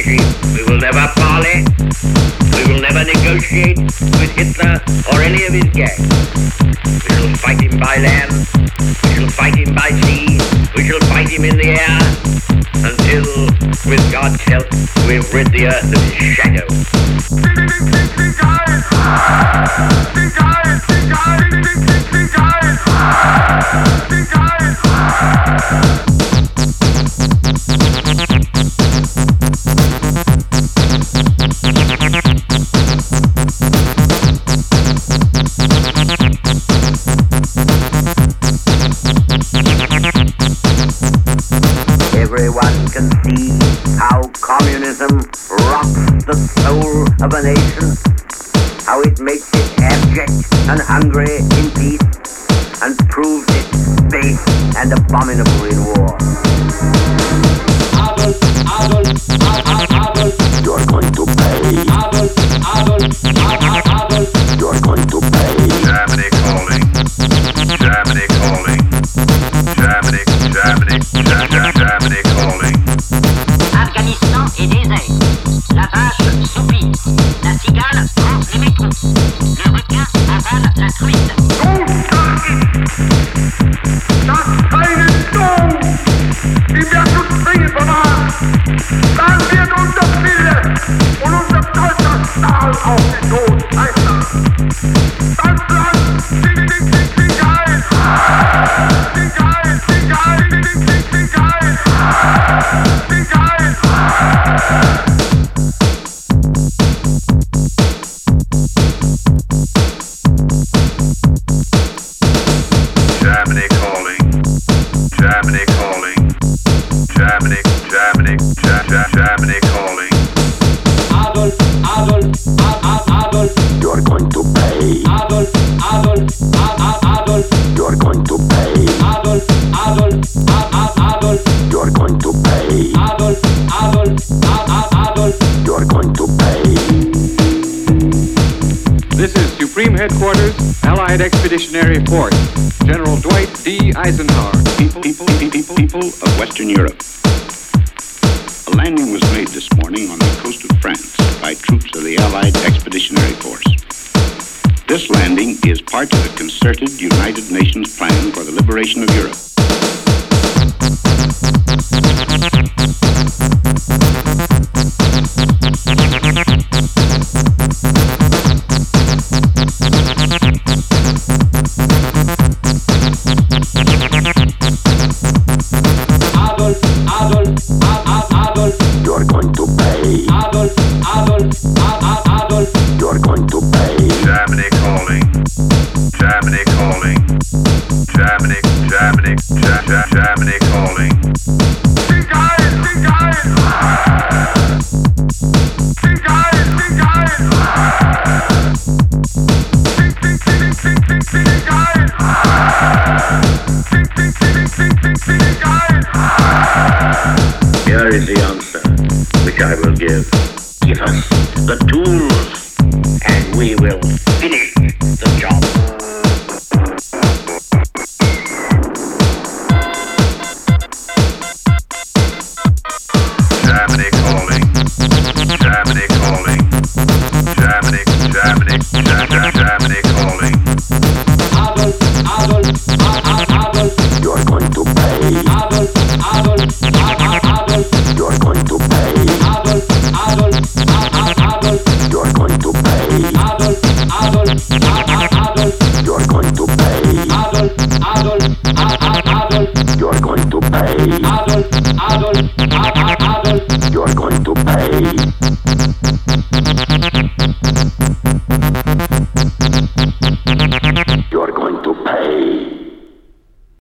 regime. We will never parley. We will never negotiate with Hitler or any of his gang. We shall fight him by land. We shall fight him by sea. We shall fight him in the air until, with God's help, we've rid the earth of his shadow. Everyone can see how communism rots the soul of a nation, how it makes it abject and hungry in peace, and proves it base and abominable in war. Adolf, you're going to pay. Adolf, you're going to pay. Germany calling. Germany calling. Germany calling. Afghanistan est désert. La vache soupire. La cigale ronfle les métros. Le requin avale la truite. Das einen Dom, die wir zu zwingen bewahren. Dann wird unser Wille und unser stolzer Stahl auf den Tod scheitern. Das Land stinkt geil. Germany calling. Germany calling. Germany calling. Adolf, you're going to pay. Adolf, you're going to pay. Adolf, you're going to pay. Adolf, you're going to pay. This is Supreme Headquarters, Allied Expeditionary Force, General Dwight D. Eisenhower. People of Western Europe. A landing was made this morning on the coast of France by troops of the Allied Expeditionary Force. This landing is part of a concerted United Nations plan for the liberation of Europe. Adolf, you're going to pay. Adolf, you're going to pay. Germany calling. Germany calling. Germany calling. Here is the answer which I will give. Give us the tools and we will finish the job. Germany calling. Germany calling. Germany calling. Adolf, you're going to pay. Adolf, you're going to pay. Adolf, you're going to pay. Adolf,